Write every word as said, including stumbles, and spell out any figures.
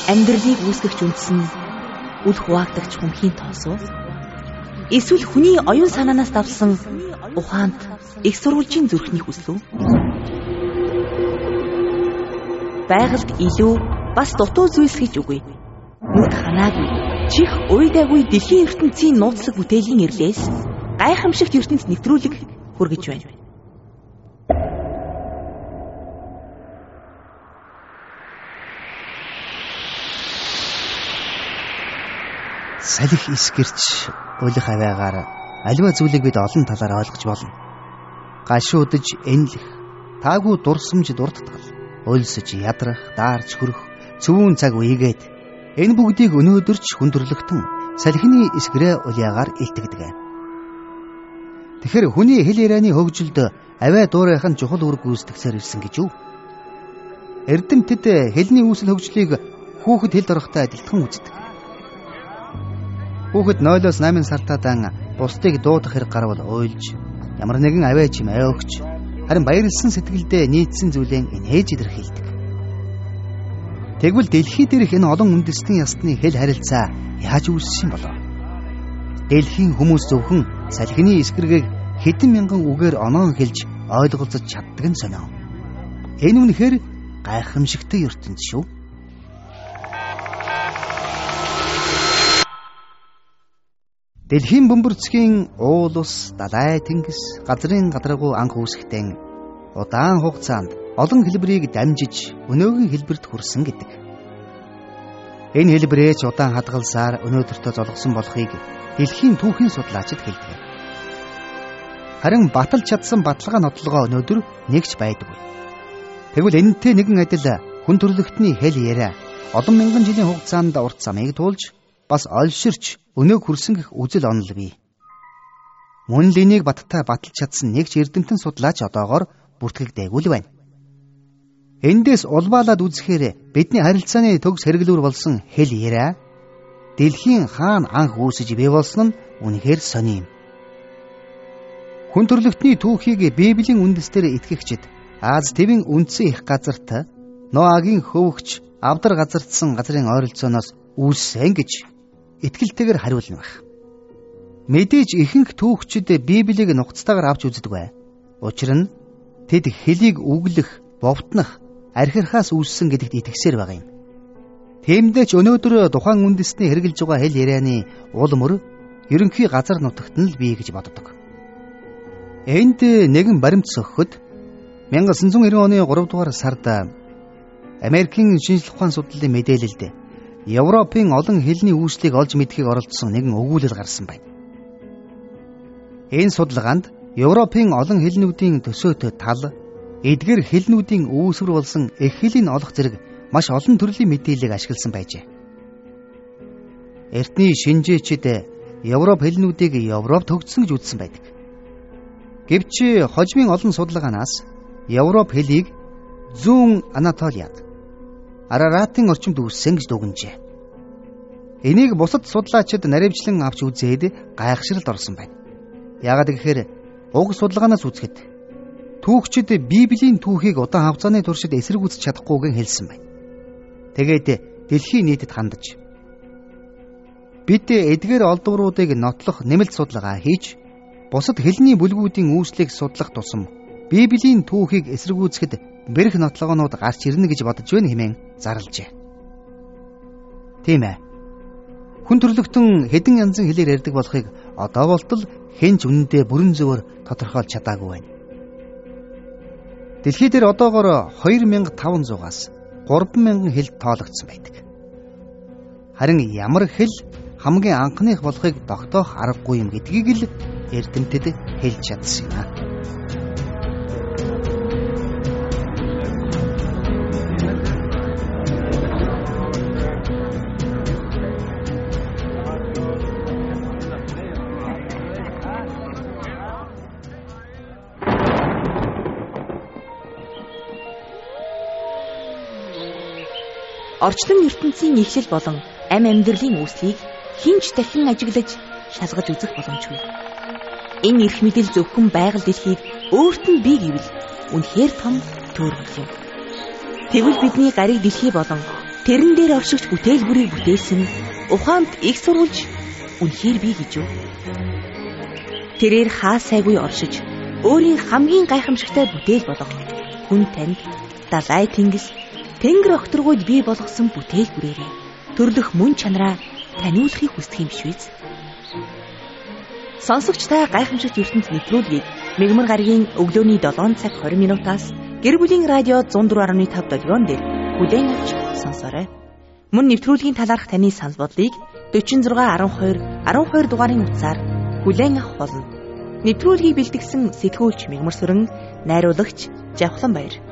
амьдралыг үүсгэгч үндсэн үл хуваагдагч хүмхийн тоосоо эсвэл хүний оюун санаанаас давсан ухаанд их сурвалжийн зүрхний хүслүү байгальд илүү бас дутуу зүйлс гэж үгүй. Нүд ханаагүй чих уйдаагүй дэлхийн ертөнцийн нууцлаг бүтээлийн ирлээс гайхамшигт ертөнц нэвтрүүлэг хүргэж байна. Салхи эсгэрч улих аваагаар аливаа зүйлийг бид олон талаар ойлгож болно. Гашуудж энлэх, таагүй дурсамж дурдтгал, өлсөж ядрах, даарч хөрөх, цөвүүн цаг үегээд энэ бүгдийг өнөөдөрч хүндрэлтэн салхины эсгэрээ улиагаар илтгэдэг. Тэгэхээр хүний хэл ярианы хөгжилд аваа дуурайхан чухал үр гүйцэтгэсээр ирсэн гэж юу? Эрдэмтэд хэлний үүсэл хөгжлийг хүүхэд хэл дорохтой адилхан үздэг. Хүүхэд нойлоос намын сартаадан бусдыг дуудах хэрэг гарвал уйлж, ямар нэгэн аваа чим ойгч, харин баярлсан сэтгэлдээ нийцсэн зүйлээ инээж илэрхийлдэг. Тэгвэл дэлхий дээрх энэ олон үндэстэн ясны хэл харилцаа яаж үүссэн болов? Дэлхийн хүмүүс зөвхөн салхины эсгэргийг хэдэн мянган үгээр оноон хэлж ойлголцож чаддаг нь сонио. Энэ үнэхээр гайхамшигтай ертөнц шүү. Дэлхийн бөмбөрцгийн уул ус, далай тэнгис, газрын гадаргуу анх үүсэхдээ удаан хугацаанд олон хэлбэрийг дамжиж өнөөгийн хэлбэрт хүрсэн гэдэг. Энэ хэлбэрээ ч удаан хадгалсаар өнөөдөртөө золгосон болохыг дэлхийн түүхийн судлаачид хэлдэг. Харин баталж чадсан баталгаа нотлогоо өнөөдөр нэгч байдаггүй. Тэгвэл энэтэй нэгэн адил хүн төрлөختний хэл яриа олон мянган жилийн хугацаанд урт замыг туулж бас олширч өнөөг хүрсэн гэх үзэл онол бий. Мөн л энийг баттай баталж чадсан нэг ч эрдэмтэн судлаач одоогоор бүртгэгдээгүй л байна. Эндээс улбаалаад үзэхээр бидний харилцааны төгс хэрэглүүр болсон хэл яриа дэлхийн хаана анх үүсэж бий болсон нь үнэхээр сони юм. Хүн төрлөختний түүхийг Библийн үндэстээр итгэгчид Аз твийн үндсэн их газарт Ноагийн хөвөгч авдар газардсан газрын ойролцооноос үүссэн гэж итгэлтэйгээр хариулна байх. Мэдээж ихэнх түүхчид Библийг нухацтайгаар авч үздэг. Учир нь тэд хэлийг үглэх, бовтнох, архирахаас үүссэн гэдэгт итгэсээр байгаа юм. Тиймдээ ч өнөөдөр тухайн үндэстний хэрэгжилж байгаа хэл ярианы уул мөр ерөнхий газар нутагт нь л бий гэж боддог. Энд нэгэн баримт сөхөхөд 천구၉공 оны гурав дугаар сард Америкийн шинжлэх ухааны судлалын мэдээлэлд Европын олон хэлний үүслийг олж мэдхийг оролдсон нэгэн өгүүлэл гарсан байна. Энэ судалгаанд Европын олон хэлнүүдийн төсөөт тал, эдгээр хэлнүүдийн үүсвэр болсон их хэлийг олох зэрэг маш олон төрлийн мэдээллийг ашигласан байжээ. Эртний шинжээчид Европ хэлнүүдийг Европ төгссөн гэж үзсэн байдаг. Гэвч хожмын олон судалгаанаас Европ хэлийг зүүн Анатолиад Араратын орчимд үүссэн гэж дүгнэжээ. Энийг бусад судлаачид наривчлан авч үзээд гайхшралд орсон байна. Яагаад гэхээр уг судалгаанаас үзэхэд түүхчид Библийн түүхийг удаан хугацааны туршид эсэргүүцэж чадахгүйг хэлсэн байна. Тэгээд дэлхийн нийтэд хандаж бид эдгээр олдвруудыг нотлох нэмэлт судалгаа хийж бусад хэлний бүлгүүдийн үүслийг судлах тусам Библийн түүхийг эсэргүүцэхэд бэрх нотлогоонууд гарч ирнэ гэж бодож байна хэмээн зарлжээ. Тийм ээ. Хүн төрлөختөн хэдэн янзын хэлээр ярьдаг болохыг одоо болтол хэн ч үнэндээ бүрэн зөвөр тодорхойлж чадаагүй байна. Дэлхий дээр одоогоор хоёр мянга таван зугаас гурван мянган хэл тоологдсон байдаг. Харин ямар хэл хамгийн анхных болохыг тогтоох аргагүй юм гэдгийг л эрдэмтэд хэлж чадсан юм аа. Орчлон ертөнцийн эхлэл болон амь амьдралын үүслийг хинч дахин ажиглаж шалгаж үзэх боломжгүй. Энэ эрх мэдэл зөвхөн байгаль дэлхийг өөрт нь бий гэвэл үнэхээр том төрөл юм. Тэгвэл бидний гариг дэлхий болон тэрэн дээр оршигч бүтээлбэрийг бүтээсэн ухаанд их сурвалж үнэхээр би гэж юу? Тэрээр хаа сайгүй оршиж өөрийн хамгийн гайхамшигтай бүтээл болох хүн танд далай тэнгис тэнгэр огторгойд бий болгосон бүтээлбэрээрээ төрлөх мөн чанараа таниулахыг хүсдэг юм биш үү? Сонсогч та гайхамшигт ертөнц нэвтрүүлгийг Мегмар гарагийн өглөөний долоон цаг хорин минутаас гэр бүлийн радио one oh four point five долгион дээр бүлээн авч сонсоорой. Мөн нэвтрүүлгийн талаарх таны санал бодлыг four six one two one two дугаарын утсаар бүлээн авах болно. Нэвтрүүлгийг бэлтгэсэн сэтгүүлч Мегмар Сүрэн, найруулагч Жавхлан Баяр.